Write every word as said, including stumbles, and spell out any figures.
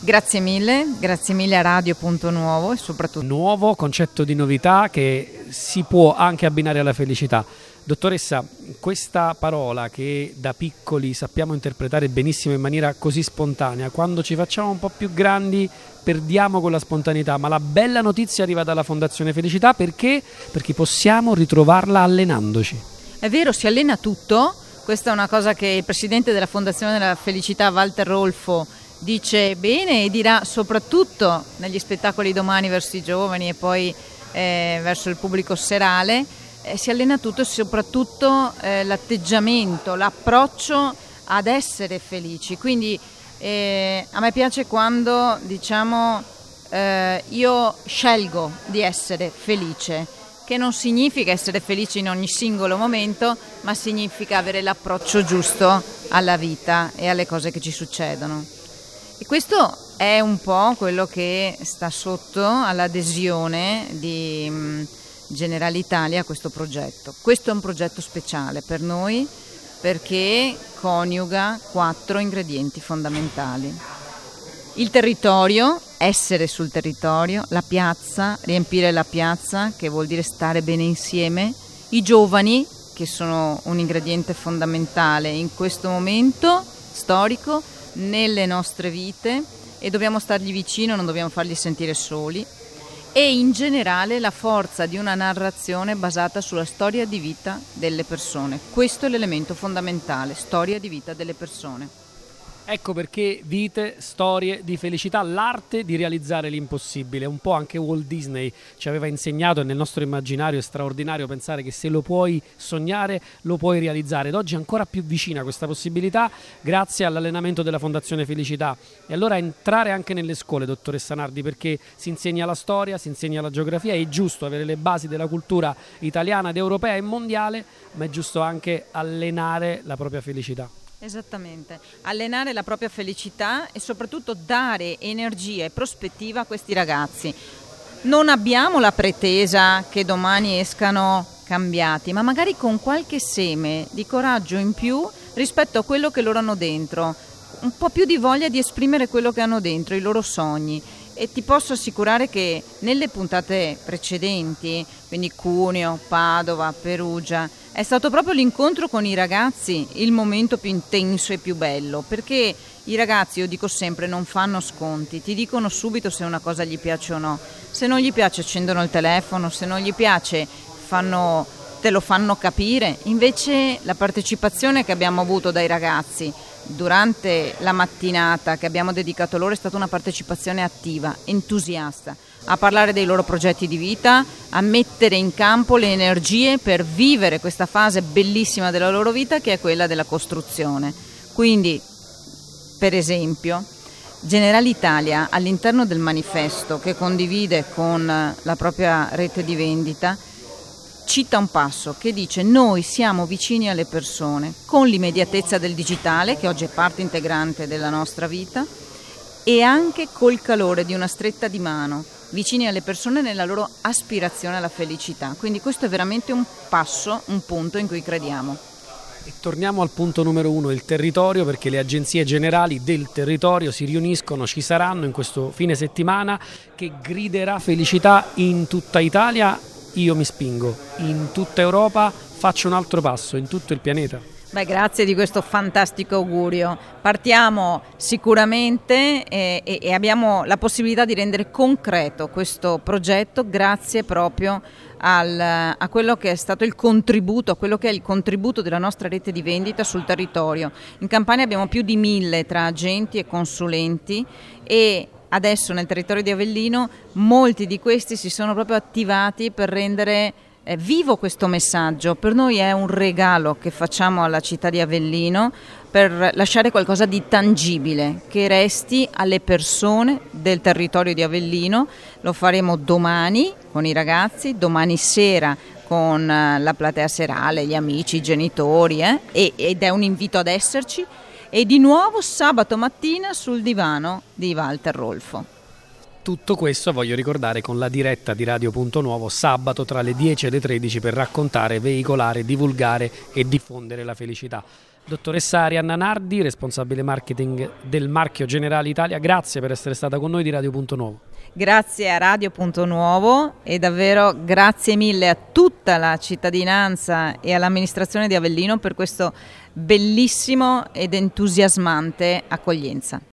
Grazie mille, grazie mille a Radio Punto Nuovo e soprattutto nuovo concetto di novità che si può anche abbinare alla felicità. Dottoressa, questa parola che da piccoli sappiamo interpretare benissimo in maniera così spontanea, quando ci facciamo un po' più grandi perdiamo quella spontaneità, ma la bella notizia arriva dalla Fondazione Felicità perché? Perché possiamo ritrovarla allenandoci. È vero, si allena tutto. Questa è una cosa che il presidente della Fondazione della Felicità, Walter Rolfo, dice bene e dirà soprattutto negli spettacoli domani verso i giovani e poi eh, verso il pubblico serale. Eh, si allena tutto e soprattutto eh, l'atteggiamento, l'approccio ad essere felici. Quindi eh, a me piace quando diciamo eh, io scelgo di essere felice, che non significa essere felice in ogni singolo momento, ma significa avere l'approccio giusto alla vita e alle cose che ci succedono. E questo è un po' quello che sta sotto all'adesione di mh, Generalitalia a questo progetto. Questo è un progetto speciale per noi perché coniuga quattro ingredienti fondamentali. Il territorio, essere sul territorio, la piazza, riempire la piazza, che vuol dire stare bene insieme, i giovani, che sono un ingrediente fondamentale in questo momento storico, nelle nostre vite, e dobbiamo stargli vicino, non dobbiamo farli sentire soli, e in generale la forza di una narrazione basata sulla storia di vita delle persone. Questo è l'elemento fondamentale, storia di vita delle persone. Ecco perché vite, storie di felicità, l'arte di realizzare l'impossibile. Un po' anche Walt Disney ci aveva insegnato, e nel nostro immaginario è straordinario pensare che se lo puoi sognare lo puoi realizzare. Ed oggi è ancora più vicina questa possibilità grazie all'allenamento della Fondazione Felicità. E allora entrare anche nelle scuole, dottoressa Nardi, perché si insegna la storia, si insegna la geografia, è giusto avere le basi della cultura italiana ed europea e mondiale, ma è giusto anche allenare la propria felicità. Esattamente, allenare la propria felicità e soprattutto dare energia e prospettiva a questi ragazzi. Non abbiamo la pretesa che domani escano cambiati, ma magari con qualche seme di coraggio in più rispetto a quello che loro hanno dentro, un po' più di voglia di esprimere quello che hanno dentro, i loro sogni. E ti posso assicurare che nelle puntate precedenti, quindi Cuneo, Padova, Perugia, è stato proprio l'incontro con i ragazzi il momento più intenso e più bello, perché i ragazzi, io dico sempre, non fanno sconti, ti dicono subito se una cosa gli piace o no. Se non gli piace accendono il telefono, se non gli piace fanno, te lo fanno capire. Invece la partecipazione che abbiamo avuto dai ragazzi durante la mattinata che abbiamo dedicato loro è stata una partecipazione attiva, entusiasta, a parlare dei loro progetti di vita, a mettere in campo le energie per vivere questa fase bellissima della loro vita che è quella della costruzione. Quindi, per esempio, Generalitalia all'interno del manifesto che condivide con la propria rete di vendita cita un passo che dice: noi siamo vicini alle persone con l'immediatezza del digitale, che oggi è parte integrante della nostra vita, e anche col calore di una stretta di mano, vicini alle persone nella loro aspirazione alla felicità. Quindi questo è veramente un passo, un punto in cui crediamo. E torniamo al punto numero uno, il territorio, perché le agenzie generali del territorio si riuniscono, ci saranno in questo fine settimana che griderà felicità in tutta Italia. Io mi spingo, in tutta Europa faccio un altro passo, in tutto il pianeta. Beh, grazie di questo fantastico augurio. Partiamo sicuramente e, e, e abbiamo la possibilità di rendere concreto questo progetto grazie proprio al, a quello che è stato il contributo, a quello che è il contributo della nostra rete di vendita sul territorio. In Campania abbiamo più di mille tra agenti e consulenti e adesso nel territorio di Avellino molti di questi si sono proprio attivati per rendere eh, vivo questo messaggio. Per noi è un regalo che facciamo alla città di Avellino per lasciare qualcosa di tangibile che resti alle persone del territorio di Avellino. Lo faremo domani con i ragazzi, domani sera con la platea serale, gli amici, i genitori eh? e, ed è un invito ad esserci. E di nuovo sabato mattina sul divano di Walter Rolfo. Tutto questo voglio ricordare con la diretta di Radio Punto Nuovo sabato tra le dieci e le tredici per raccontare, veicolare, divulgare e diffondere la felicità. Dottoressa Arianna Nardi, responsabile marketing del marchio Generali Italia, grazie per essere stata con noi di Radio Punto Nuovo. Grazie a Radio Punto Nuovo e davvero grazie mille a tutta la cittadinanza e all'amministrazione di Avellino per questo bellissimo ed entusiasmante accoglienza.